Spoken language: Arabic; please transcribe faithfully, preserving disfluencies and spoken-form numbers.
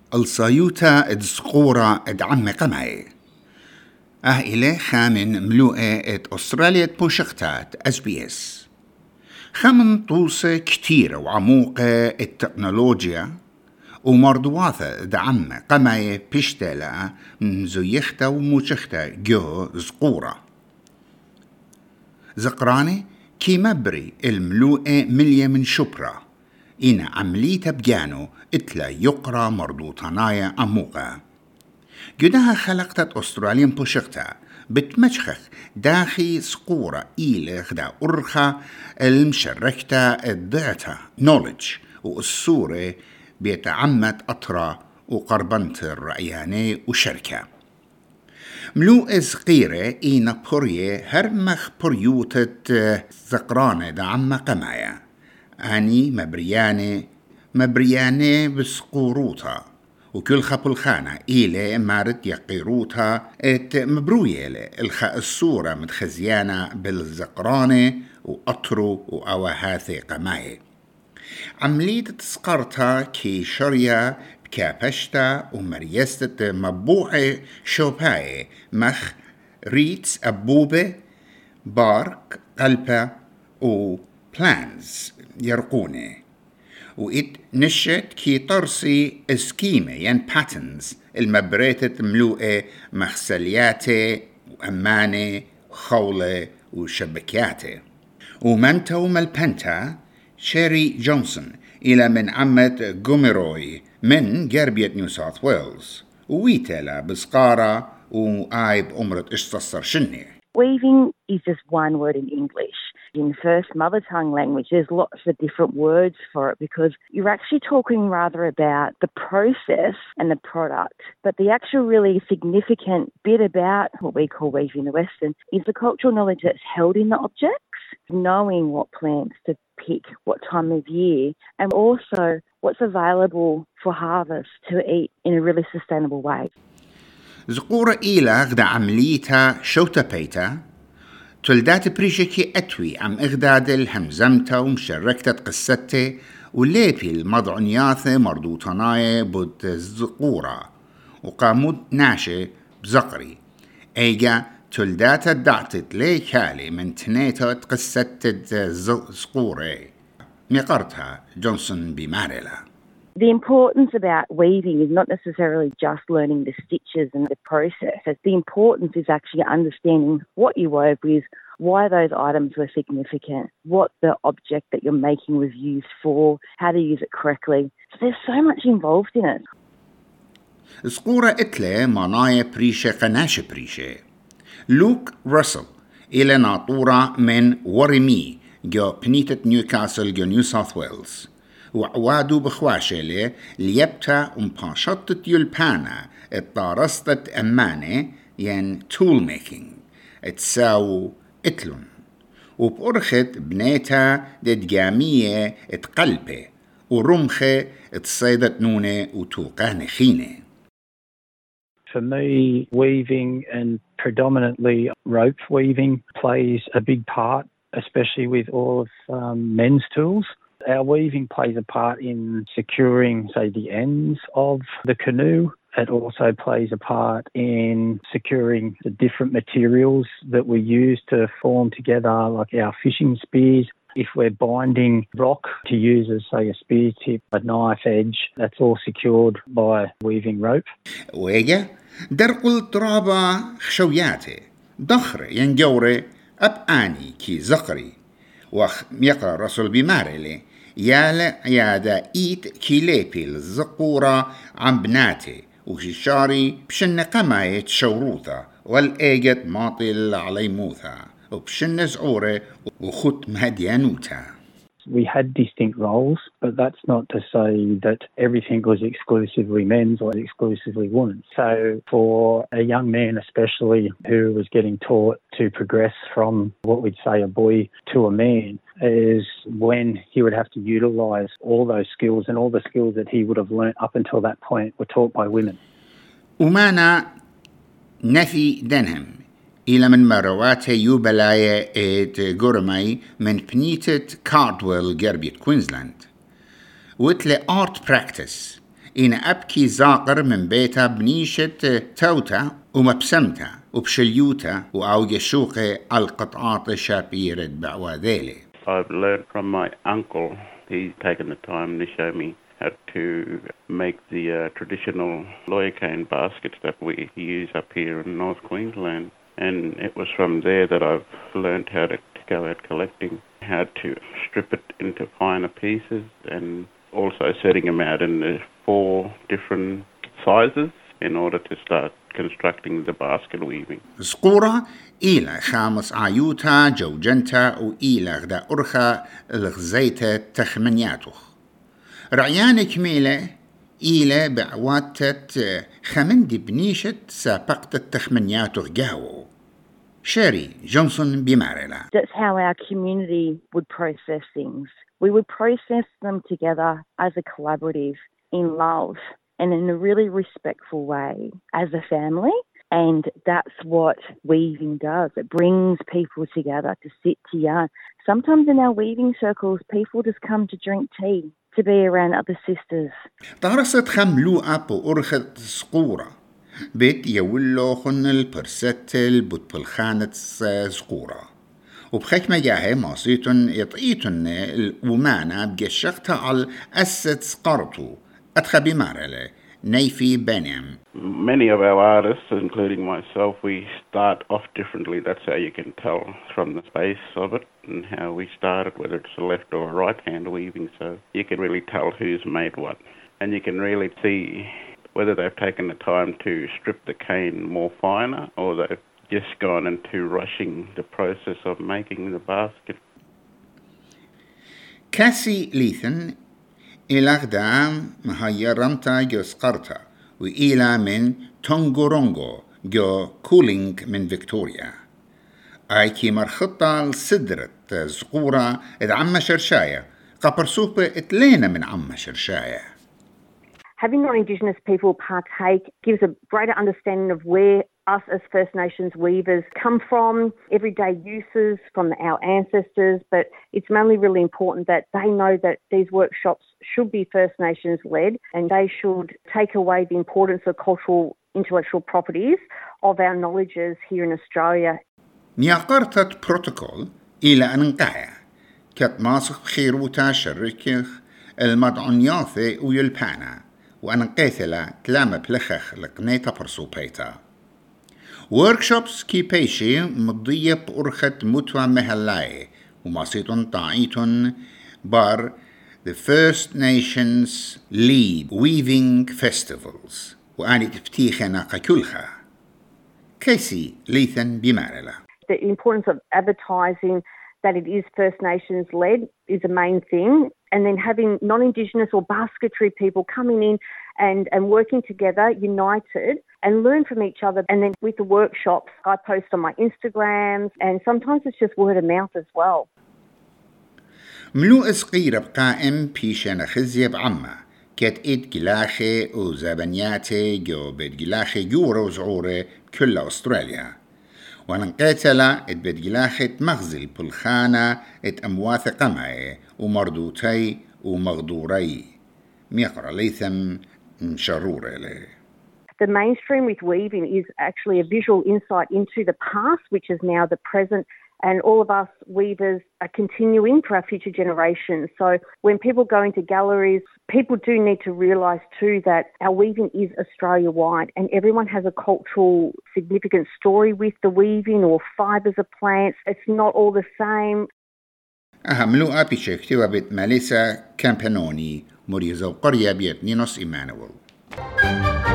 الصيوتا ادسقورة ادعم قمعي اه إلي خامن ملوئة اد أستراليا بوشختات اس بي اس خامن طوسة كتيرة وعموقة التكنولوجيا ومرضواثة دعم قمعي بيشتلا مزيختا وموشختا جو زقورة زقراني كي مبري الملوئة مليا من شبرا إن عمليتا بجانو إتلا يقرا مرضوطانايا عموقة جدها خلقتت أستراليا بوشختا بتمشخخ داخي سقورة إيلخ دا أرخا المشركتا الضعتا knowledge والصورة بيتعمد أطرا وقربنت الرأياني وشركة ملو صغيرة إينا بوريه هرمخ بوريوتة زقرانة دا عم قمايا أني مبرياني مبرياني بسقوروتا وكل خبل خانة إيلي مارد يقيروتا ات مبرويلة الخا الصورة متخزيانة بالزقرانة وأطرو وأواهاثي قماي عملية تسقرتا كي شريا بكابشتا ومريستة مبوعة شوباي مخ ريتس أبوبة بارك قلبة و بلانز يرقوني وإت نشت كي طرسي اسكيمة ين باتنز المبريتة ملوئة مخسلياتي وأمانة خولة وشبكياتي ومنتا وملبنتا شيري جونسون إلى من عمة جوميروي من جربية نيو ساوث ويلز وويتلا بسقارة وآيب أمرة اشتصر شني. Weaving is just one word in English. In first mother tongue language, there's lots of different words for it because you're actually talking rather about the process and the product. But the actual really significant bit about what we call weaving in the Western is the cultural knowledge that's held in the objects, knowing what plants to pick, what time of year, and also what's available for harvest to eat in a really sustainable way. زقورة إيلا غدا عمليتها شوتا بيتا تولدات بريشكي أتوي عم إغداد الهمزمتا ومشركتة قصتي وليبي المضعنياثة مرضوطناية بود زقورة وقامود ناشي بزقري ايجا تولدات الدعتت لي كالي من تنيتة قصتة زقورة مقرتها جونسون بماريلا. The importance about weaving is not necessarily just learning the stitches and the process. The importance is actually understanding what you wove with, why those items were significant, what the object that you're making was used for, how to use it correctly. So there's so much involved in it. سقورة إتلي منايا بريشة قناش بريشة لوك راسل إلى ناطورة من ورمي جو بنيتة نيوكاسل جو نيو ساوث ويلز وعوادو بخواشلة ليبتا ومباشطة يلبانا الطارستة أمانة ين tool making اتساو اتلون وبأرخت بنيتا ددقامية اتقلبة ورمخة اتصيدة نونة وتوقان خينة. For me, weaving and predominantly rope weaving plays a big part, especially with all of um, men's tools. Our weaving plays a part in securing, say, the ends of the canoe. It also plays a part in securing the different materials that we use to form together, like our fishing spears. If we're binding rock to use as, say, a spear tip, a knife edge, that's all secured by weaving rope. ويجا درقل ترابا خشوياتي ضخرة ينجوري أبقاني كي زقري وخ يقرأ رسول بمارلي يالا يادا إيت كيليبي الزقورة عم بناتي وششاري بشن قماية شوروثا والإيجت ماطل علي موثا وبشن زعورة وخط مهديانوتا. We had distinct roles, but that's not to say that everything was exclusively men's or exclusively women's. So for a young man especially who was getting taught to progress from what we'd say a boy to a man is when he would have to utilise all those skills, and all the skills that he would have learnt up until that point were taught by women. ومانا نفي دنهم إلى من مروات يوبلايا إت جورماي من بنيتة كاردويل جربية كوينزلاند وإتلي آرت براكتس إن أبكي زاقر من بيتا بنيشة توتا ومبسمتا وبشليوتا وأوجي شوقي القطعات شابيرة بعواذيلي. I've learned from my uncle. He's taken the time to show me how to make the uh, traditional lawyer cane baskets that we use up here in North Queensland. And it was from there that I've learned how to, to go out collecting, how to strip it into finer pieces, and also setting them out in the four different sizes in order to start constructing the basket weaving. زقورة إلى خامس عيوتا جوجنتا وإلى غدا أرخا الغزيتا تخمنياتوخ رعيان كميلة إلى بعواتة خمند بنيشة سابقت التخمنياتوخ جاو شيري جونسون بمارلا. That's how our community would process things. We would process them together as a collaborative in love and in a really respectful way as a family. And that's what weaving does. It brings people together to sit to yarn. Sometimes in our weaving circles, people just come to drink tea, to be around other sisters. طارست خملوءة بأرخة سقورة بيت يولوخن البرستل بوت بالخانة سقورة وبخيك مجاهي ماصيتن يطئيتن الأمانة بجشقتها على أسد سقارتو أتخبي مارلة نيفي بنيم. Many of our artists, including myself, we start off differently. That's how you can tell from the space of it and how we started, whether it's a left or a right hand weaving. So you can really tell who's made what. And you can really see whether they've taken the time to strip the cane more finer or they've just gone into rushing the process of making the basket. كاسي ليثن إلى غدام مهيا رمتا جو سقرتا وإلى من تونغورونغو جو كولينغ من فيكتوريا أي كي مرخطة لصدرت زقورة إذ عم شرشاية قبرسوبة اتلينا من عم شرشاية. Having non-Indigenous people partake gives a greater understanding of where us as First Nations weavers come from, everyday uses from our ancestors, but it's mainly really important that they know that these workshops should be First Nations led and they should take away the importance of cultural intellectual properties of our knowledges here in Australia. مياقرتت بروتوكول إلى أنقايا كت ماسخ بخيروتا شركخ المدعنياثي ويلبانا وأنقيثلا تلامة بلخخ لقنيتا برسوبيتا workshops كي بيشي مضية بأرخة متوى مهلاي وماسيتون طاعيتون بار the First Nations lead weaving festivals وآني تفتيخنا قكلها كيسي ليثن بمارلا. The importance of advertising that it is First Nations led is a main thing, and then having non-Indigenous or basketry people coming in and, and working together, united, and learn from each other. And then with the workshops, I post on my Instagrams, and sometimes it's just word of mouth as well. ملوء صغيرة بقائم بيشان خزية بعمة كت إد جلاخي وزابنياتي جو بيت جلاخي جورة وزعورة كل أستراليا وننقيتلا إد بيت جلاخي مغزل بالخانة إد أمواث قمعي ومردوتي ومغدوري ميقرأ ليثم مشرورة لي. The mainstream with weaving is actually a visual insight into the past, which is now the present, and all of us weavers are continuing for our future generations. So when people go into galleries, people do need to realise too that our weaving is Australia-wide and everyone has a cultural significant story with the weaving or fibres of plants. It's not all the same. أهم لو أبيشكتي وبيت ماليسا كامبانوني مريزة وقرية بيت نينوس إيمانويل.